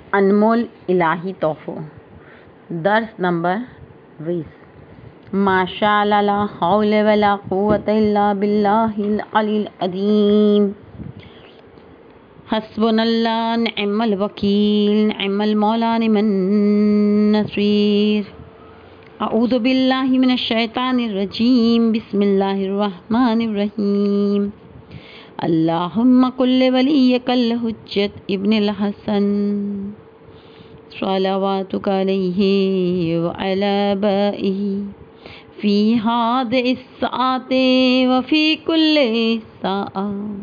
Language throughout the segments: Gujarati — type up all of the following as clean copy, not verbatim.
अनमोल इलाही तोहफो दर्स नंबर 20। माशाअल्लाह ला हौल वला कुव्वत इल्ला बिल्लाहिल अलील अज़ीम। हस्बुनल्लाह निअमल वकील निअमल मौला निमन नसीर। अऊज़ु बिल्लाहि मिनश शैतानिर रजीम। बिस्मिल्लाहिर रहमानिर रहीम। अल्लाहुम्मा कुल्लि वलियकल हुज्जत इब्निल हसन सलावातुका अलैहि व अला आबाइही फी हादिहिस सआति व फी कुल्लि सआ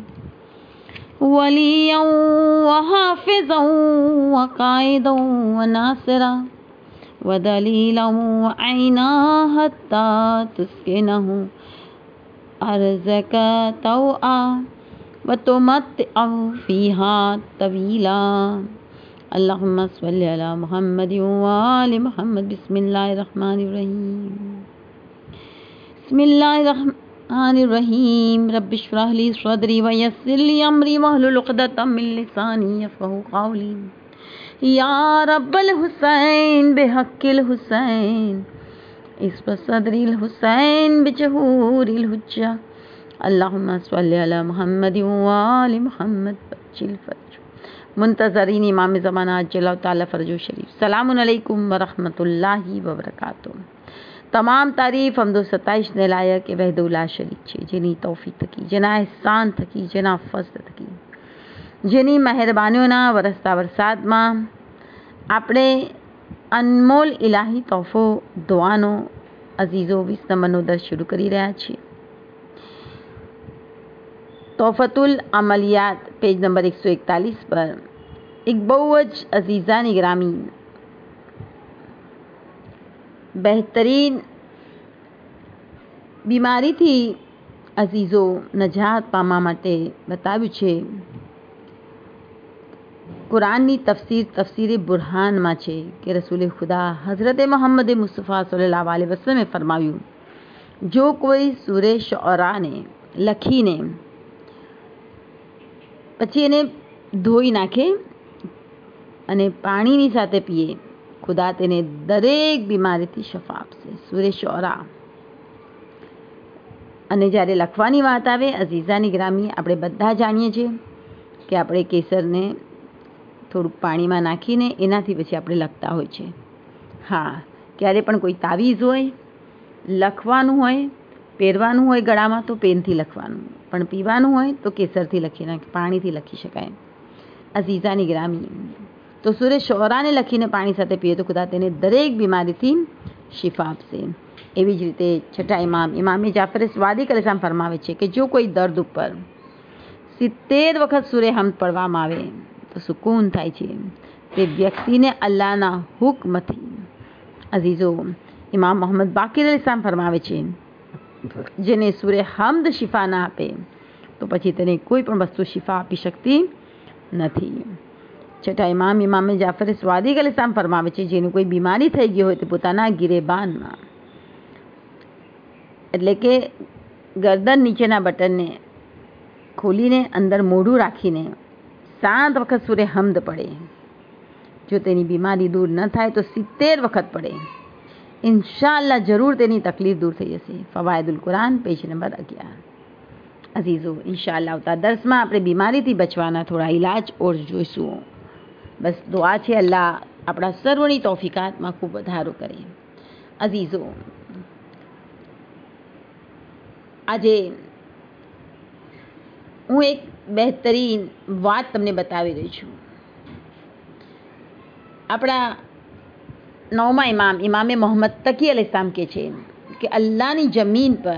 वलिय्यन व हाफ़िज़न व क़ाइदन व नासिरा व दलीलन व ऐना हत्ता तुस्किनहु अर्ज़का तौआ व तुमत्तिअहु फ़ीहा तवीला। अल्लाहुम्मा सल्लि अला मुहम्मद व आलि मुहम्मद। बिस्मिल्लाहिर रहमानिर रहीम। बिस्मिल्लाहिर रहमानिर रहीम। रब्बि इश्रह ली सदरी व यस्सिर ली अमरी वहलुल उक़दतम मिन लिसानी यफ़क़हू क़ौली। या रब्बल हुसैन बिहक़्क़िल हुसैन इस्फ़ सदरिल हुसैन बिजुहूरिल हुज्जा। अल्लाहुम्मा सल्लि अला मुहम्मद व आलि मुहम्मद। बच्चिल फ़र्ज मुंतज़रीन इमाम ज़माना अज्जल ताला फ़रजहु शरीफ। सलामुन अलैकुम व रहमतुल्लाहि व बरकातुहू। तमाम तारीफ़ हमदो सताइश ने लायक ए वहदहु ला शरीक छे, जेनी तौफ़ीक़ थकी, जेना एहसान थकी, जेना फज़ल थकी, जेनी મહેરબાનીઓના વરસતા વરસાદમાં આપણે અનમોલ ઇલાહી તોહફો દુઆનો અઝીઝો 20 નંબરનો દર્સ શરૂ કરી રહ્યા છીએ। તોહફતુલ અમલિયાત પેજ નંબર 141 પર એક બહુ જ અઝીઝાની ગ્રામી બહેતરીન બીમારીથી અઝીઝો નજાત પામવા માટે બતાવ્યું છે। કુરાનની તફસીરે બુરહાનમાં છે કે રસૂલે ખુદા હઝરત મોહમ્મદ મુસ્તફા સલ્લલ્લાહુ અલૈહિ વસલ્લમે ફરમાવ્યું, જો કોઈ સૂરે શુઅરાને લખીને પછી એને ધોઈ નાખે અને પાણીની સાથે પીએ, ખુદા તેને દરેક બીમારીથી શફા આપશે। સૂરે શુઅરા। અને જ્યારે લખવાની વાત આવે અઝીઝાની ગ્રામી, આપણે બધા જાણીએ છીએ કે આપણે કેસરને થોડુંક પાણીમાં નાખીને એનાથી પછી આપણે લખતા હોય છે। હા, ક્યારે પણ કોઈ તાવીઝ હોય, લખવાનું હોય, પહેરવાનું હોય ગળામાં તો પેનથી લખવાનું, પણ પીવાનું હોય તો કેસરથી લખીને પાણીથી લખી શકાય। અઝીઝાની ગ્રામી, તો સૂરે શુઅરાને લખીને પાણી સાથે પીએ તો ખુદા તેને દરેક બીમારીથી શિફા આપશે। એવી જ રીતે છઠ્ઠા ઇમામે જાફર સ્વાદિક અલૈહિસ્સલામ ફરમાવે છે કે જો કોઈ દર્દ ઉપર 70 વખત સૂરે હમ્દ પઢવામાં આવે તો સુકૂન થાય છે તે વ્યક્તિને અલ્લાહના હુકમથી। અઝીઝો, ઇમામ મોહમ્મદ બાકિર અલૈહિસ્સલામ ફરમાવે છે, જેને સૂરે હમ્દ શિફા ના આપે તો પછી તેને કોઈ પણ વસ્તુ શિફા આપી શકતી નથી। છઠ્ઠા ઇમામે જાફર સ્વાદિક અલૈહિસ્સલામ ફરમાવે છે, જેને કોઈ બીમારી થઈ ગઈ હોય તે પોતાના ગિરેબાનમાં એટલે કે ગરદન નીચેના બટનને ખોલીને અંદર મોઢું રાખીને 7 વખત સૂરે હમ્દ પડે। જો તેની બીમારી દૂર ન થાય તો 70 વખત પડે, ઇન્શાઅલ્લાહ જરૂર તેની તકલીફ દૂર થઈ જશે। Fawaidul Quran page number 11। અઝીઝો, ઇન્શાઅલ્લાહ આવતા દર્સમાં આપણે બીમારીથી બચવાના થોડા ઇલાજ ઓર જોઈશું। બસ દુઆ છે અલ્લાહ આપણા સર્વની તૌફીકાતમાં ખૂબ વધારો કરે। અઝીઝો, આજે હું એક બહેતરીન વાત તમને બતાવી રહી છું। આપણા 9મા ઇમામે મોહમ્મદ તકી અલૈહિસ્સલામ કહે છે કે અલ્લાહની જમીન પર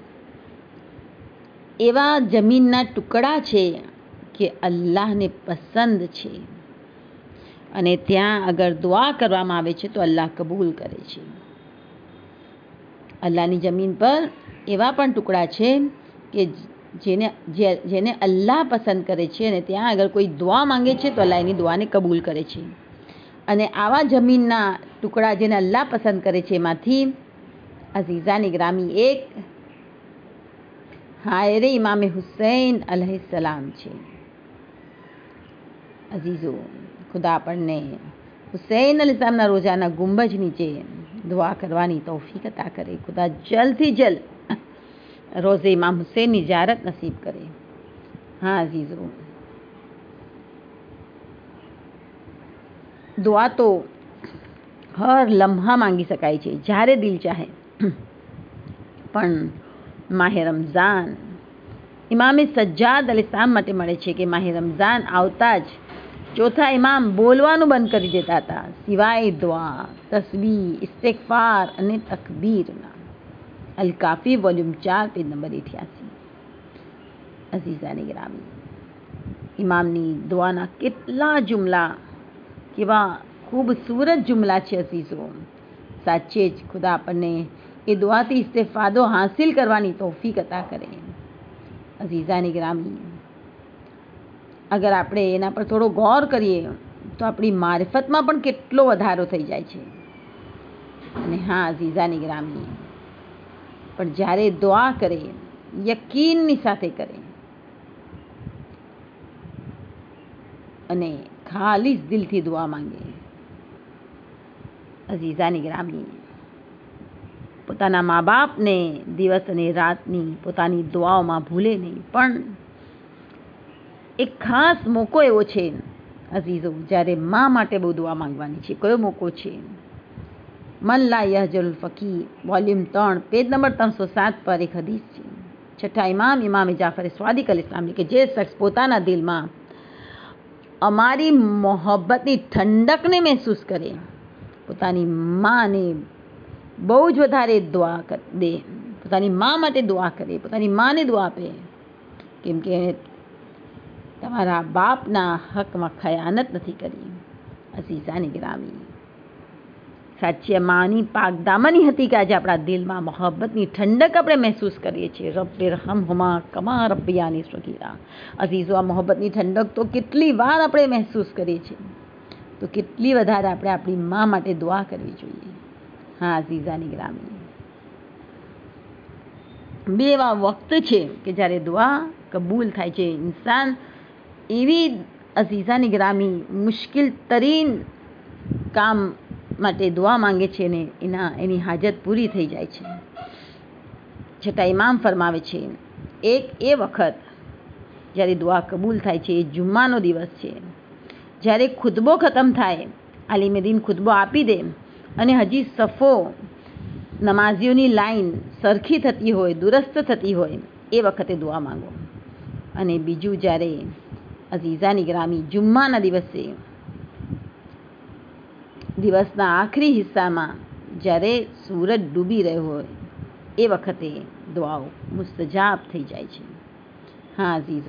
એવા જમીનના ટુકડા છે કે અલ્લાહને પસંદ છે અને ત્યાં અગર દુઆ કરવામાં આવે છે તો અલ્લાહ કબૂલ કરે છે। અલ્લાહની જમીન પર એવા પણ ટુકડા છે કે જેને અલ્લાહ પસંદ કરે છે અને ત્યાં અગર કોઈ દુઆ માંગે છે તો અલ્લાહ એની દુઆને કબૂલ કરે છે। અને આવા જમીનના ટુકડા જેને અલ્લાહ પસંદ કરે છે એમાંથી અઝીઝાની ગ્રામી એક હાયરે ઇમામે હુસૈન અલૈહિસ્સલામ છે। અઝીઝો, ખુદા આપણને હુસૈન અલૈહિસ્સલામના રોજાના ગુંબજ નીચે દુઆ કરવાની તૌફીક અતા કરે. ખુદા જલ્દથી જલ્દ રોઝે ઇમામ હુસૈનની ઝિયારત નસીબ કરે. હા અઝીઝો, દુઆ તો હર લમ્હા માંગી શકાય છે, જ્યારે દિલ ચાહે. પણ માહે રમઝાન ઇમામે સજ્જાદ અલૈહિસ્સલામ માટે મળે છે કે માહે રમઝાન આવતા જ ચોથા ઇમામ બોલવાનું બંધ કરી દેતા હતા, સિવાય દુઆ, તસ્બીહ, ઇસ્તિગફાર અને તકબીરના. Al Kafi volume 4 page number 88. અઝીઝાની ગ્રામી, ઇમામની દુઆના કેટલા જુમલા, કેવા ખૂબસૂરત જુમલા છે અઝીઝો. સાચે જ ખુદા આપણને એ દુઆથી ઇસ્તિફાદો હાસિલ કરવાની તૌફીક અતા કરે. અઝીઝાની ગ્રામી, અગર આપણે એના પર થોડો ગૌર કરીએ તો આપણી મારિફતમાં પણ કેટલો વધારો થઈ જાય છે. અને હા અઝીઝાની ગ્રામી, પણ જ્યારે દુઆ કરે યકીનની સાથે કરે અને ખાલીસ દિલથી દુઆ માંગે. અઝીઝાની ગ્રામી, પોતાના મા બાપને દિવસ અને રાતની પોતાની દુઆઓમાં ભૂલે નહીં. પણ એક ખાસ મોકો એવો છે અઝીઝો, જ્યારે મા માટે બહુ દુઆ માંગવાની છે. કયો મોકો છે? મન લા યહજુલ ફકીર વોલ્યુમ 3 પેજ નંબર 307 પર એક હદીસ છે. છઠ્ઠા ઇમામ ઇમામે જાફર સ્વાદિક અલૈહિસ્સલામ કે જે શખ્સ પોતાના દિલમાં અમારી મોહબ્બતની ઠંડકને મહેસૂસ કરે, પોતાની માને બહુ જ વધારે દુઆ દે, પોતાની મા માટે દુઆ કરે, પોતાની માને દુઆ આપે, કેમ કે તમારા બાપના હકમાં ખયાનત નથી કરી. અઝીઝાની ગ્રામી, સાચી માની પાકદામની હતી કે આજે આપણા દિલમાં મોહબ્બતની ઠંડક આપણે મહેસૂસ કરીએ છીએ. રબ્બે રહમહુમા કમા રબ્બયાની સગીરા. અઝીઝો, આ મોહબ્બતની ઠંડક તો કેટલી વાર આપણે મહેસૂસ કરીએ છીએ, તો કેટલી વધારે આપણે આપણી મા માટે દુઆ કરવી જોઈએ. હા અઝીઝાની ગ્રામી, બે એવા વક્ત છે કે જ્યારે દુઆ કબૂલ થાય છે. ઇન્સાન એવી અઝીઝાની ગ્રામી મુશ્કેલ તરીન કામ માટે દુઆ માંગે છે ને એની હાજત પૂરી થઈ જાય છે. છતાં ઇમામ ફરમાવે છે, એક એ વખત જ્યારે દુઆ કબૂલ થાય છે એ જુમ્માનો દિવસ છે, જ્યારે ખુતબો ખતમ થાય, આલિમે દીન ખુતબો આપી દે અને હજી સફો નમાઝીઓની લાઈન સરખી થતી હોય, દુરસ્ત થતી હોય, એ વખતે દુઆ માંગો. અને બીજું જ્યારે અઝીઝાની ગ્રામી જુમ્માના દિવસના આખરી હિસ્સામાં જ્યારે સૂરજ ડૂબી રહ્યો હોય, એ વખતે દુઆઓ મુસ્તજાબ થઈ જાય છે. હા અઝીઝો,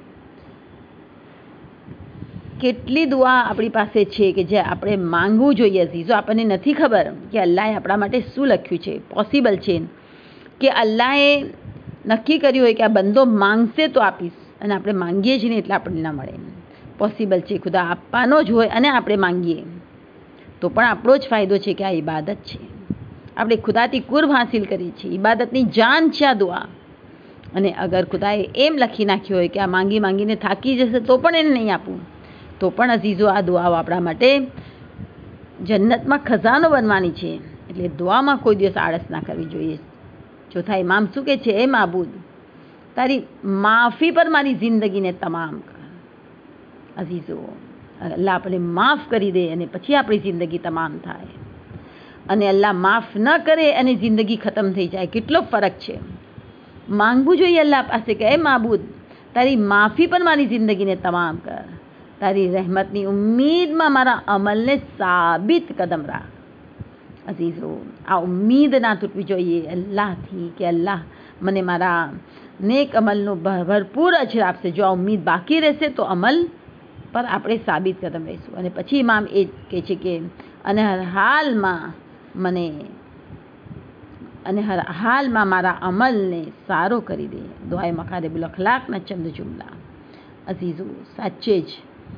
કેટલી દુઆ આપણી પાસે છે કે જે આપણે માંગવું જોઈએ. અઝીઝો, આપણને નથી ખબર કે અલ્લાહે આપણા માટે શું લખ્યું છે. પોસિબલ છે કે અલ્લાહે નક્કી કર્યું હોય કે આ બંદો માંગશે તો આપીશ, અને આપણે માંગીએ જ નહીં એટલે આપણને ના મળે. પોસિબલ છે ખુદા આપવાનો જ હોય અને આપણે માંગીએ તો પણ આપણો જ ફાયદો છે કે આ ઇબાદત છે. આપણે ખુદાથી કુર્બ હાસિલ કરીએ છીએ. ઇબાદતની જાન છે આ દુઆ. અને અગર ખુદાએ એમ લખી નાખ્યું હોય કે આ માંગી માંગીને થાકી જશે તો પણ એને નહીં આપવું, તો પણ અઝીઝો આ દુઆઓ આપણા માટે જન્નતમાં ખજાનો બનવાની છે. એટલે દુઆમાં કોઈ દિવસ આળસ ના કરવી જોઈએ. ચોથા ઇમામ શું કહે છે? એ માબૂદ, તારી માફી પર મારી જિંદગીને તમામ કર. અઝીઝો, અલ્લાહ આપણને માફ કરી દે અને પછી આપણી જિંદગી તમામ થાય, અને અલ્લાહ માફ ન કરે અને જિંદગી ખતમ થઈ જાય, કેટલો ફરક છે. માંગવું જોઈએ અલ્લાહ પાસે કે એ માબૂદ, તારી માફી પર મારી જિંદગીને તમામ કર, તારી રહેમતની ઉમ્મીદમાં મારા અમલને સાબિત કદમ રાખ. અઝીઝો, આ ઉમ્મીદ ના તૂટવી જોઈએ અલ્લાહથી કે અલ્લાહ મને મારા નેક અમલનો ભરપૂર અજર આપશે. જો આ ઉમ્મીદ બાકી રહેશે તો અમલ પર આપણે સાબિત કદમ રહીશું. અને પછી ઇમામ એ કહે છે કે અને હર હાલમાં મારા અમલને સારો કરી દે. દુઆએ મકારિબુલ અખલાકના ચંદ જુમલા. અઝીઝો, સાચે જ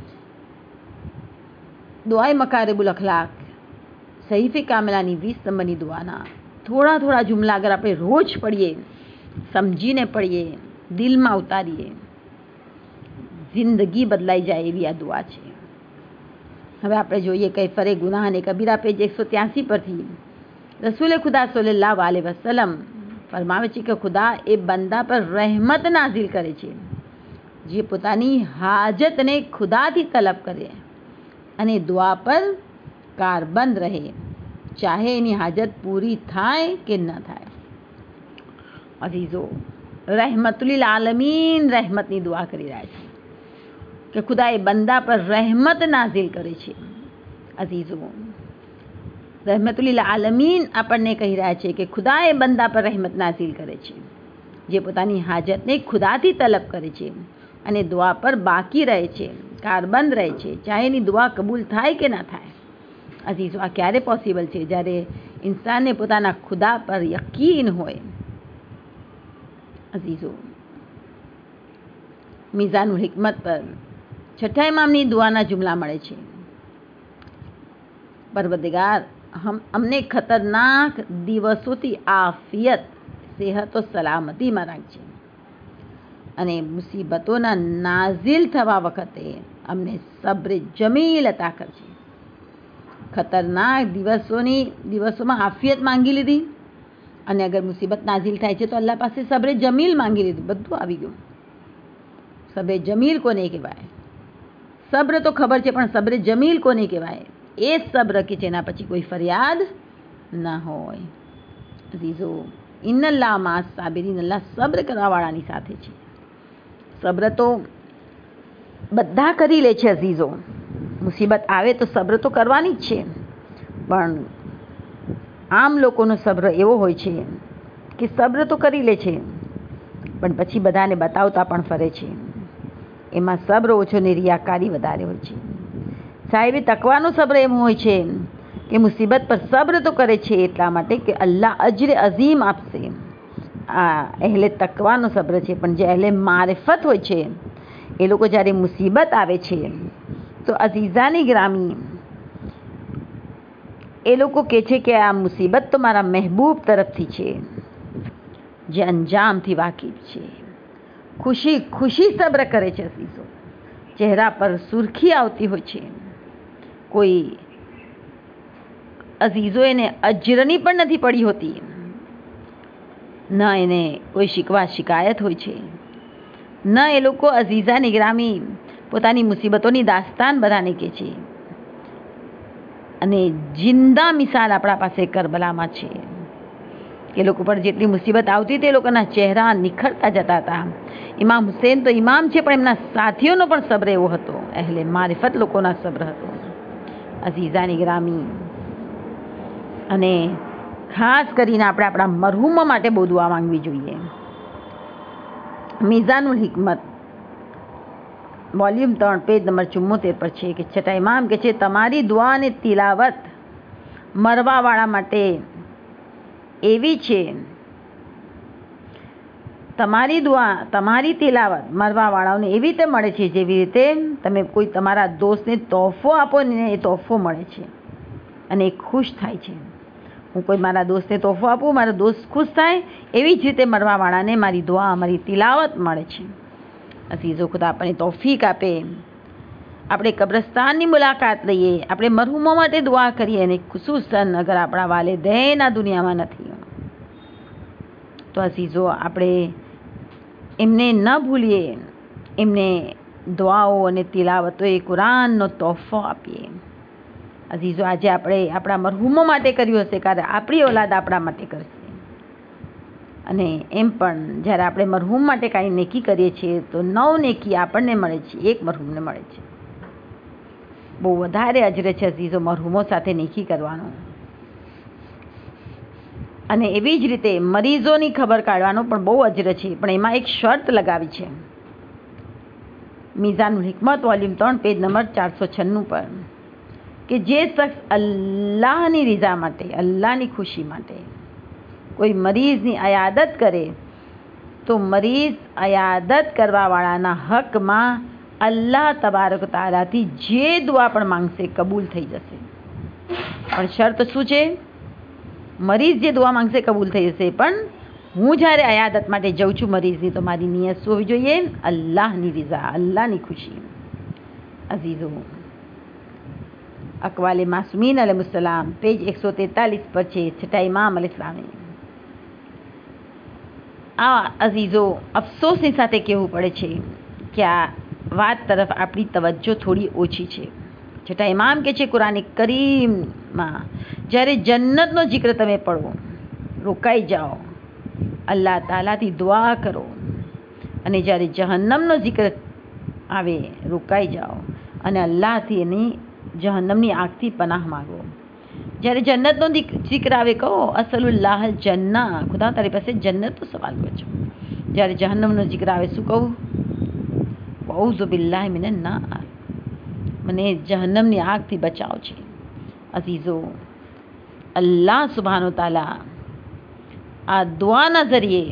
દુઆએ મકારિબુલ અખલાક સહીફે કામિલાની 20 નંબરની દુઆના થોડા જુમલા અગર આપણે રોજ પढ़ીએ, સમજીને પढ़ીએ, દિલમાં ઉતારીએ, જિંદગી બદલાઈ જાય એવી આ દુઆ છે. હવે આપણે જોઈએ કૈફરે ગુનાહ અને કબીરા પેજ 183 પરથી રસૂલ ખુદા સલ્લલ્લાહુ અલૈહિ વસલ્લમ ફરમાવે છે કે ખુદા એ બંદા પર રહેમત નાઝિલ કરે છે જે પોતાની હાજતને ખુદાથી તલબ કરે અને દુઆ પર કારબંદ રહે, ચાહે એની હાજત પૂરી થાય કે ન થાય. અઝીઝો, રહેમતુલ આલમીન રહેમતની દુઆ કરી રહ્યા છે કે ખુદા એ બંદા પર રહેમત નાઝિલ કરે છે. અઝીઝો, રહેમતુલ આલમીન આપણને કહી રહ્યા છે કે ખુદા એ બંદા પર રહેમત નાઝિલ કરે છે જે પોતાની હાજતને ખુદાથી તલબ કરે છે અને દુઆ પર બાકી રહે છે, કારબંદ રહે છે, ચાહે એની દુઆ કબૂલ થાય કે ના થાય. અઝીઝો, આ ક્યારે પોસિબલ છે? જ્યારે ઇન્સાનને પોતાના ખુદા પર યકીન હોય. અઝીઝો, મિઝાનુલ હિકમત પર છઠ્ઠા ઇમામની દુઆના જુમલા મળે છે. પરવરદિગાર, અમને ખતરનાક દિવસોથી આફિયત, સેહત ઓ સલામતીમાં રાખજે અને મુસીબતોના નાઝિલ થવા વખતે અમને સબ્ર જમીલ અતા કરજે. ખતરનાક દિવસોમાં આફિયત માંગી લીધી અને અગર મુસીબત નાઝિલ થાય છે તો અલ્લાહ પાસે સબ્ર જમીલ માંગી લીધું. બધું આવી ગયું. સબ્ર જમીલ કોને કહેવાય? સબ્ર તો ખબર છે, પણ સબ્ર જમીલ કોને કહેવાય? એ સબ્ર કે જેના પછી કોઈ ફરિયાદ ના હોય. અઝીઝો, ઇન્નલ્લાહ મા સાબિરીન, અલ્લાહ સબ્ર કરવાવાળાની સાથે છે. સબ્ર તો બધા કરી લે છે. અઝીઝો, મુસીબત આવે તો સબ્ર તો કરવાની જ છે, પણ આમ લોકોનો સબ્ર એવો હોય છે કે સબ્ર તો કરી લે છે પણ પછી બધાને બતાવતા પણ ફરે છે. એમાં સબ્ર ઓછો ને રિયાકારી વધારે હોય છે. સાહેબે તકવાનો સબ્ર એમ હોય છે કે મુસીબત પર સબ્ર તો કરે છે એટલા માટે કે અલ્લાહ અજ્ર અઝીમ આપશે. આ અહેલે તકવાનો સબ્ર છે. પણ જે અહેલે મારિફત હોય છે એ લોકો જ્યારે મુસીબત આવે છે તો અઝીઝાની ગ્રામી એ લોકો કહે છે કે આ મુસીબત તો મારા મહેબૂબ તરફથી છે જે અંજામથી વાકિફ છે. ખુશી ખુશી સબ્ર કરે છે. અઝીઝો, ચહેરા પર સુરખી આવતી હોય છે. કોઈ અઝીઝો એને અજરની પણ નથી પડી હોતી, ન એને કોઈ શિકવા શિકાયત હોય છે, ન એ લોકો અઝીઝાની ગ્રામી પોતાની મુસીબતોની દાસ્તાન બધાને કહે છે. અને જિંદા મિસાલ આપણા પાસે કરબલામાં છે કે લોકો પર જેટલી મુસીબત આવતી તે લોકોના ચહેરા નિખરતા જતા હતા. ઇમામ હુસેન તો ઇમામ છે પણ એમના સાથીઓનો પણ સબ્ર એવો હતો. અહેલે મારિફત લોકોના સબ્ર હતો. અઝીઝાની ગ્રામી, અને ખાસ કરીને આપણે આપણા મરહૂમો માટે બહુ દુઆ માંગવી જોઈએ. Mizanul Hikmat volume 3 page number 74 પર છે કે છઠ્ઠા ઇમામ કે છે તમારી દુઆ અને તિલાવત મરવાવાળા માટે એવી છે, તમારી દુઆ તમારી તિલાવત મરવાવાળાઓને એવી રીતે મળે છે જેવી રીતે તમે કોઈ તમારા દોસ્તને તોહફો આપો ને એ તોહફો મળે છે અને એ ખુશ થાય છે. હું કોઈ મારા દોસ્તને તોહફો આપું, મારો દોસ્ત ખુશ થાય, એવી જ રીતે મરવાવાળાને મારી દુઆ મારી તિલાવત મળે છે. અઝીઝો, ખુદા આપણને તૌફીક આપે, આપણે કબ્રસ્તાનની મુલાકાત લઈએ, આપણે મરહૂમો માટે દુઆ કરીએ અને ખુસૂસન અગર આપણા વાલિदैन આ દુનિયામાં નથી તો અઝીઝો આપણે એમને ન ભૂલીએ, એમને દુઆઓ અને તિલાવતો એ કુરાનનો તોહફો આપીએ. અઝીઝો, આજે આપણે આપણા મરહૂમો માટે કર્યું હશે કારણ આપણી ઓલાદ આપણા માટે કરશે. અને એમ પણ જ્યારે આપણે મરહૂમ માટે કાંઈ નેકી કરીએ છીએ તો 9 નેકી આપણને મળે છે, 1 મરહૂમને મળે છે. બહુ વધારે અજર છે અઝીઝો મરહૂમો સાથે નેકી કરવાનો. અને એવી જ રીતે મરીઝોની ખબર કાઢવાનો પણ બહુ અજર છે, પણ એમાં એક શરત લગાવી છે. Mizanul Hikmat volume 3 page number 496 પર કે જે શખ્સ અલ્લાહની રઝા માટે, અલ્લાહની ખુશી માટે કોઈ મરીઝની અયાદત કરે તો મરીઝ અયાદત કરવાવાળાના હકમાં અલ્લાહ તબારક તાલાથી જે દુઆ પણ માંગશે કબૂલ થઈ જશે. પણ શરત શું છે? મરીઝ જે દુઆ માંગશે કબૂલ થઈ જશે, પણ હું જ્યારે અયાદત માટે જઉં છું મરીઝની તો મારી નિયત શું હોવી જોઈએ? અલ્લાહની રઝા, અલ્લાહની ખુશી. અઝીઝો, अकवाल मासूमीन अलैहिस्सलाम पेज 143 पर છે છઠ્ઠા ઇમામ અલૈહિસ્સલામે। આ અઝીઝો અફસોસની સાથે કહેવું પડે છે કે આ વાત તરફ આપણી તવજ્જો થોડી ઓછી છે। છઠ્ઠા ઇમામ કહે છે કુરાન કરીમમાં જ્યારે જન્નતનો જિક્ર તમે પઢો, રોકાઈ જાઓ, અલ્લાહ તાલાથી દુઆ કરો, અને જ્યારે જહન્નમનો જિક્ર આવે રોકાઈ જાઓ અને અલ્લાહથી એની જહન્નમની આગથી પનાહ માગો। જ્યારે જન્નતનો જિક્ર આવે કહો અસલુલ્લાહ જન્ના, ખુદા તારી પાસે જન્નતનો સવાલ કરો છો। જ્યારે જહન્નમનો જિક્ર આવે શું કહું? ઔઝુ બિલ્લાહિ મિનન નાર, મને જહન્નમની આગથી બચાવ છે। અઝીઝો, અલ્લાહ સુબ્હાનો તાલા આ દુઆના ઝરીએ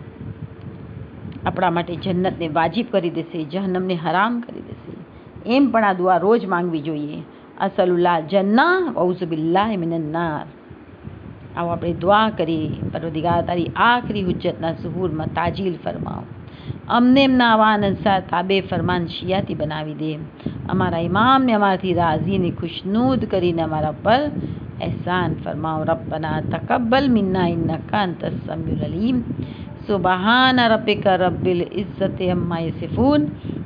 આપણા માટે જન્નતને વાજિબ કરી દેશે, જહન્નમને હરામ કરી દેશે। એમ પણ આ દુઆ રોજ માંગવી જોઈએ, અસલુલ્લાહ જન્ના ઔઝુ બિલ્લાહિ મિનન નાર। આવો આપણે દુઆ કરીએ, પરવરદિગાર તારી આખરી હુજ્જતના ઝુહૂરમાં તાજીલ ફરમાવો, અમને એમના આવાન અન્સાર તાબે ફરમાન શિયાતી બનાવી દે, અમારા ઇમામને અમારાથી રાજીને ખુશનૂદ કરીને અમારા પર એહસાન ફરમાવો। રબ્બના તકબ્બલ મિન્ના ઇન્નકા અંતસ સમીઉલ અલીમ, સુબહાન રબ્બિકા રબ્બિલ ઇઝ્ઝતિ અમ્મા યસિફૂન,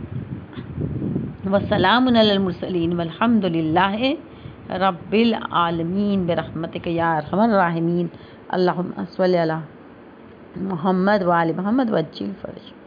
વસલાमुन अलल मुरसलीन वल्हम्दुलिल्लाहि रब्बिल आलमीन बिरहमतिका या अरहमर राहिमीन। अल्लाहुम्मा सल्लि अला मुहम्मद व आलि मुहम्मद वज्जिल फरज।